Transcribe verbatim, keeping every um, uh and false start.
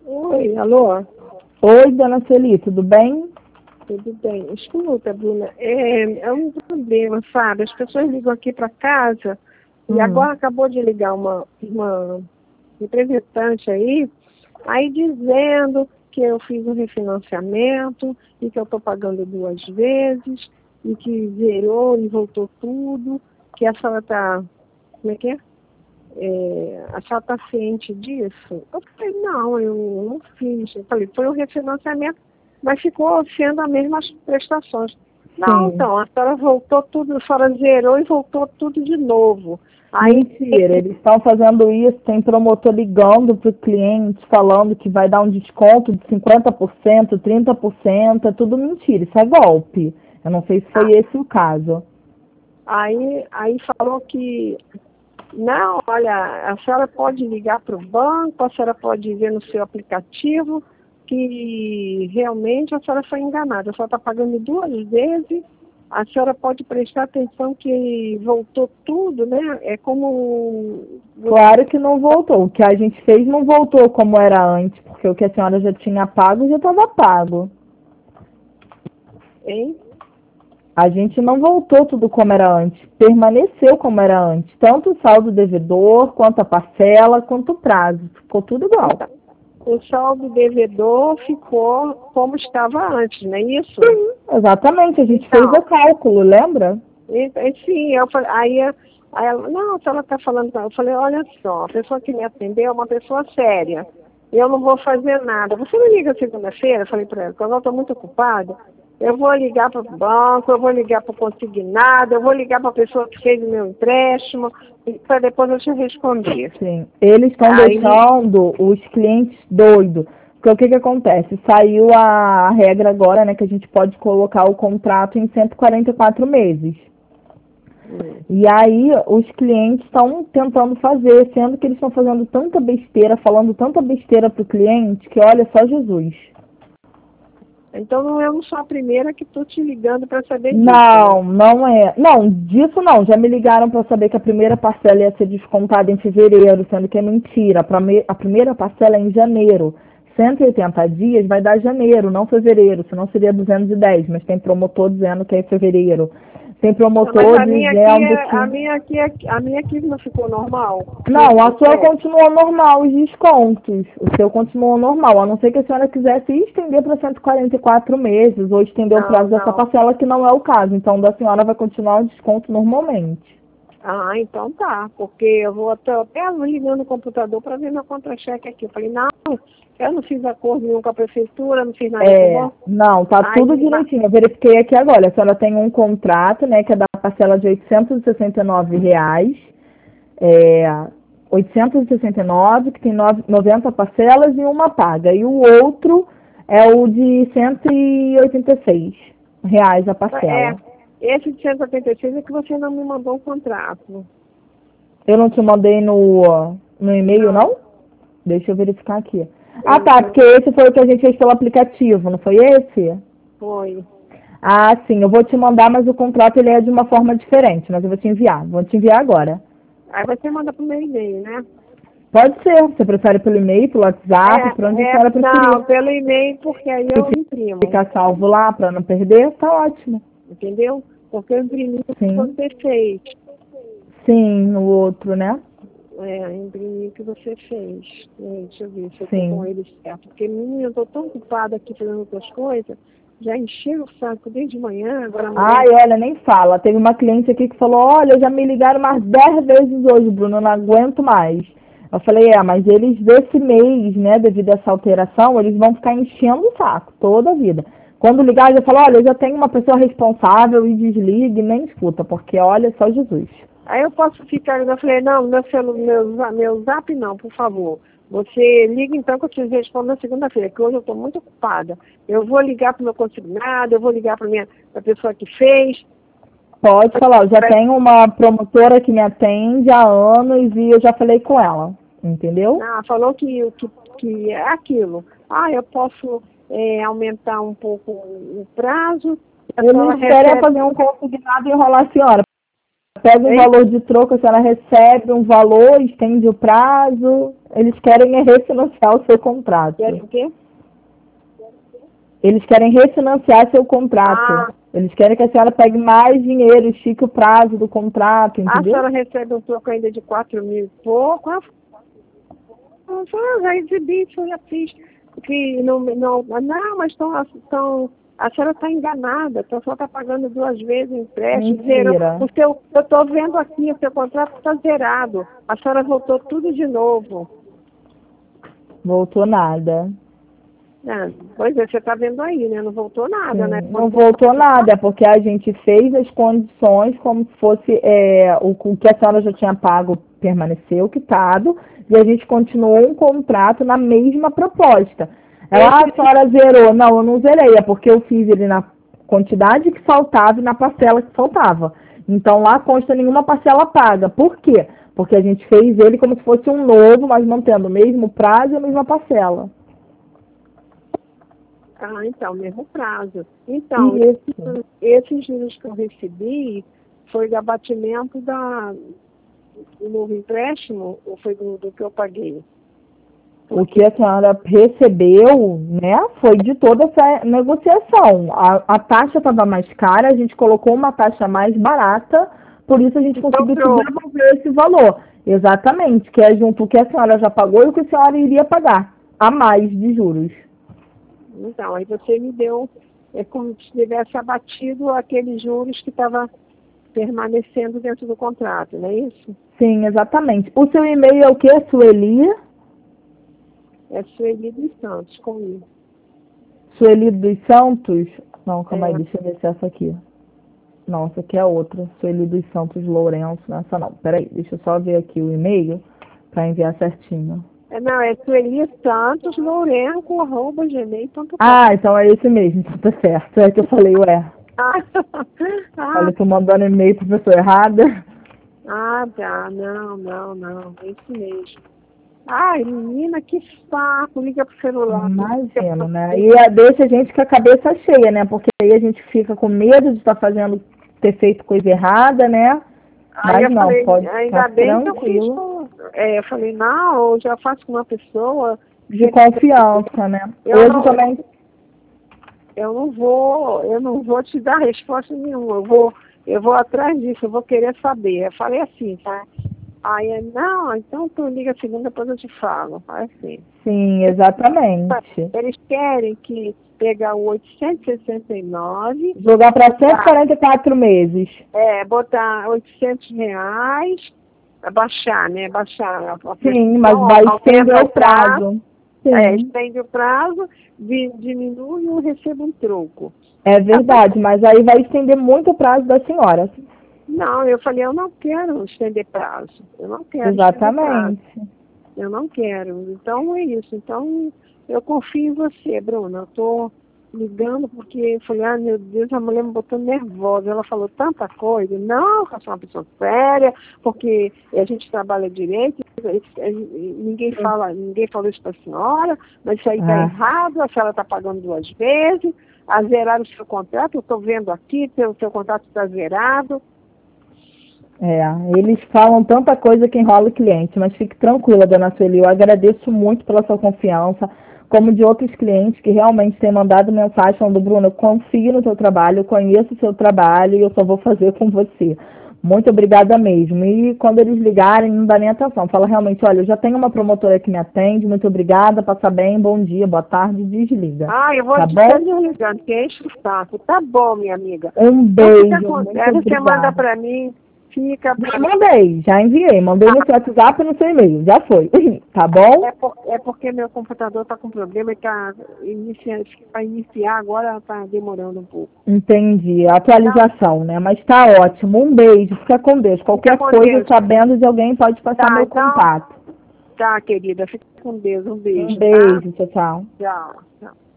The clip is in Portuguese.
Oi, alô? Oi, dona Celi, tudo bem? Tudo bem. Escuta, Bruna, é, é um problema, sabe? As pessoas ligam aqui para casa e Hum. agora acabou de ligar uma, uma representante aí, aí dizendo que eu fiz um refinanciamento e que eu estou pagando duas vezes e que zerou e voltou tudo, que a senhora está, como é que é? É, a senhora está ciente disso? Eu falei, não, eu não fiz. Eu falei, foi um refinanciamento, mas ficou sendo as mesmas prestações. Não, Sim. então, a senhora voltou tudo, a senhora zerou e voltou tudo de novo. Aí, Mentira, eles estão fazendo isso, tem promotor ligando para o cliente, falando que vai dar um desconto de cinquenta por cento, trinta por cento, é tudo mentira, isso é golpe. Eu não sei se foi esse o caso. aí, aí falou que, não, olha, a senhora pode ligar para o banco, a senhora pode ver no seu aplicativo que realmente a senhora foi enganada. A senhora está pagando duas vezes. A senhora pode prestar atenção que voltou tudo, né? É como... Claro que não voltou, o que a gente fez não voltou como era antes, porque o que a senhora já tinha pago já estava pago. Hein? A gente não voltou tudo como era antes, permaneceu como era antes. Tanto o saldo devedor, quanto a parcela, quanto o prazo. Ficou tudo igual. O saldo devedor ficou como estava antes, não é isso? Exatamente, a gente Então, fez o cálculo, lembra? e- e sim, eu falei, aí, aí ela, não, se ela está falando, com ela, eu falei, olha só, a pessoa que me atendeu é uma pessoa séria. Eu não vou fazer nada. Você me liga segunda-feira? Eu falei para ela, quando eu estou muito ocupada, eu vou ligar para o banco, eu vou ligar para o consignado, eu vou ligar para a pessoa que fez o meu empréstimo, para depois eu te responder. Sim. Eles estão Aí, deixando os clientes doidos. Porque o que, que acontece? Saiu a regra agora, né, que a gente pode colocar o contrato em cento e quarenta e quatro meses. hum, E aí os clientes estão tentando fazer, sendo que eles estão fazendo tanta besteira, falando tanta besteira para o cliente, que olha só Jesus. então não, eu não sou a primeira que estou te ligando para saber disso, né? Não, não é. Não, disso não. Já me ligaram para saber que a primeira parcela ia ser descontada em fevereiro, sendo que é mentira. A prime- a primeira parcela é em janeiro. cento e oitenta dias vai dar janeiro, não fevereiro, senão seria duzentos e dez, mas tem promotor dizendo que é em fevereiro. Tem Não, mas promotor a minha aqui, dizendo é- a que minha aqui, é- a minha aqui não ficou normal. não, quinze a por sua cento. continuou normal, os descontos. O seu continuou normal, a não ser que a senhora quisesse estender para cento e quarenta e quatro meses ou estender o Não, prazo dessa não. parcela, que não é o caso. Então, da senhora vai continuar o desconto normalmente. Ah, então tá, porque eu vou até, até ligando no computador para ver meu contra-cheque aqui. Eu falei, não, eu não fiz acordo nenhum com a prefeitura, não fiz nada com o É, banco. não, tá tudo Aí, na- direitinho. Eu verifiquei aqui agora. A senhora tem um contrato, né, que é da parcela de oitocentos e sessenta e nove reais. É, oitocentos e sessenta e nove, que tem nove- noventa parcelas e uma paga. E o outro é o de cento e oitenta e seis reais a é, parcela. esse de cento e oitenta e seis é que você não me mandou o contrato. Eu não te mandei no, no e-mail, Não, não? Deixa eu verificar aqui. Ah, eu, tá, eu porque esse foi o que a gente fez pelo aplicativo, não foi esse? foi. Ah, sim, eu vou te mandar, mas o contrato ele é de uma forma diferente, mas eu vou te enviar. Vou te enviar agora. Aí você manda pro meu e-mail, né? Pode ser, você prefere pelo e-mail, pelo WhatsApp, por onde a É, é, senhora preferir. não, pelo e-mail, porque aí eu imprimo, Ficar salvo lá para não perder, tá ótimo. entendeu? Porque eu imprimi o que Sim, você fez. sim, no outro, né? É, imprimi o que você fez. É, deixa eu ver se eu tô com Sim. ele certo. Porque, menina, eu tô tão ocupada aqui fazendo outras coisas, já enchei o saco desde manhã, agora a mulher. Ai, olha, nem fala. Teve uma cliente aqui que falou, olha, já me ligaram umas dez vezes hoje, Bruno, eu não aguento mais. Eu falei, é, mas eles desse mês, né, devido a essa alteração, eles vão ficar enchendo o saco toda a vida. Quando ligar, eu falo, olha, eu já tenho uma pessoa responsável e desligue, nem escuta, porque olha só Jesus. Aí eu posso ficar, eu falei, não, meu, celu, meu, za- meu zap não, por favor. Você liga então que eu te respondo na segunda-feira, que hoje eu estou muito ocupada. Eu vou ligar para o meu consignado, eu vou ligar para a pessoa que fez. Pode falar, eu já tenho uma promotora que me atende há anos e eu já falei com ela, entendeu? Ah, falou que, que, que é aquilo. Ah, eu posso é, aumentar um pouco o prazo. A senhora Eles querem recebe. fazer um consignado e enrolar a senhora. pega um Hein? valor de troco, a senhora recebe um valor, estende o prazo. Eles querem é refinanciar o seu contrato. Quer o quê? Eles querem refinanciar seu contrato. Ah, Eles querem que a senhora pegue mais dinheiro, estique o prazo do contrato, a entendeu? senhora recebe um troco ainda de quatro mil e pouco. Ah, eu já exibi, isso eu já fiz. Que não, não, não, mas tão, tão, a senhora está enganada, a senhora está pagando duas vezes o empréstimo. Zerou. Mentira. O seu, eu estou vendo aqui, o seu contrato está zerado. A senhora voltou tudo de novo. Voltou nada. Ah, pois é, você está vendo aí, né? Não voltou nada, Sim, né? não voltou nada, é porque a gente fez as condições como se fosse é, o, o que a senhora já tinha pago permaneceu quitado e a gente continuou um contrato na mesma proposta. Ela, ah, a senhora zerou. Não, eu não zerei, é porque eu fiz ele na quantidade que faltava e na parcela que faltava. Então lá consta nenhuma parcela paga. Por quê? Porque a gente fez ele como se fosse um novo, mas mantendo o mesmo prazo e a mesma parcela. Ah, então, mesmo prazo. Então, Isso. esses juros que eu recebi foi de abatimento da, do novo empréstimo ou foi do, do que eu paguei? O que a senhora recebeu, né, foi de toda essa negociação. A, a taxa estava mais cara, a gente colocou uma taxa mais barata, por isso a gente Então, conseguiu te pronto. devolver esse valor. Exatamente, que é junto o que a senhora já pagou e o que a senhora iria pagar, a mais de juros. Então, aí você me deu, é como se tivesse abatido aqueles juros que estava permanecendo dentro do contrato, não é isso? Sim, exatamente. O seu e-mail é o quê, Sueli? É Sueli dos Santos, comigo. Sueli dos Santos? Não, calma aí, É. deixa eu ver se é essa aqui. Não, essa aqui é outra. Sueli dos Santos Lourenço. Essa não. Peraí, deixa eu só ver aqui o e-mail para enviar certinho. É, não, é Sueli Santos Lourenco, arroba gmail ponto com. Ah, então é esse mesmo, então tá certo. É que eu falei, ué. Ah, Olha, eu tô mandando e-mail pra pessoa errada. ah, tá. Não, não, não. É isso mesmo. Ai, menina, que saco. Liga pro celular. Imagino, né? E a- deixa a gente com a cabeça cheia, né? Porque aí a gente fica com medo de estar fazendo, ter feito coisa errada, né? Aí Mas eu não, falei, pode ainda ficar bem que eu fiz tranquilo. com... É, eu falei, não, eu já faço com uma pessoa. De confiança, né? Eu Hoje não, também. eu não vou, eu não vou te dar resposta nenhuma. Eu vou, eu vou atrás disso, eu vou querer saber. Eu falei assim, tá? Aí, é, não, então tu liga segunda, depois eu te falo. Aí, assim. Sim, exatamente. Eles querem que pegar o oitocentos e sessenta e nove, Jogar para cento e quarenta e quatro meses. é, botar oitocentos reais, baixar, né? Baixar a a Sim, mas prestação, vai aumenta estender o prazo. é, Sim, estende o prazo, di- diminui e eu recebo um troco. é verdade, mas aí vai estender muito o prazo da senhora. Não, eu falei, eu não quero estender prazo. Eu não quero estender prazo. Exatamente. Eu não quero. Então é isso. Então eu confio em você, Bruna. Eu estou ligando porque eu falei, ah, meu Deus, a mulher me botou nervosa. Ela falou tanta coisa. Não, eu sou uma pessoa séria, porque a gente trabalha direito, ninguém fala, ninguém falou isso para a senhora, mas isso aí está Ah. errado, a senhora está pagando duas vezes, a zerar o seu contrato, eu estou vendo aqui, o seu contrato está zerado. É, eles falam tanta coisa que enrola o cliente, mas fique tranquila, dona Sueli, eu agradeço muito pela sua confiança, como de outros clientes que realmente têm mandado mensagem falando, Bruno, eu confio no seu trabalho, eu conheço o seu trabalho e eu só vou fazer com você. Muito obrigada mesmo. E quando eles ligarem, não dá nem atenção. Fala realmente, olha, eu já tenho uma promotora que me atende, muito obrigada, passa bem, bom dia, boa tarde, desliga. Ah, eu vou Tá te bom? desligando, que enche o saco. Tá bom, minha amiga. Um Então, o que beijo, muito acontece? Você manda obrigada. pra mim, fica... Já mandei, já enviei. Mandei no seu WhatsApp e no seu e-mail. Já foi. Tá bom? É, por, é porque meu computador tá com problema e tá inicia, para iniciar agora tá demorando um pouco. Entendi. Atualização, né? Mas tá ótimo. Um beijo. Fica com Deus. Qualquer Fica com coisa, Deus. sabendo de alguém, pode passar Tá, meu então- contato. Tá, querida, fica com Deus. Um beijo. Um beijo. Tchau, tchau. Tá? Tchau, tchau.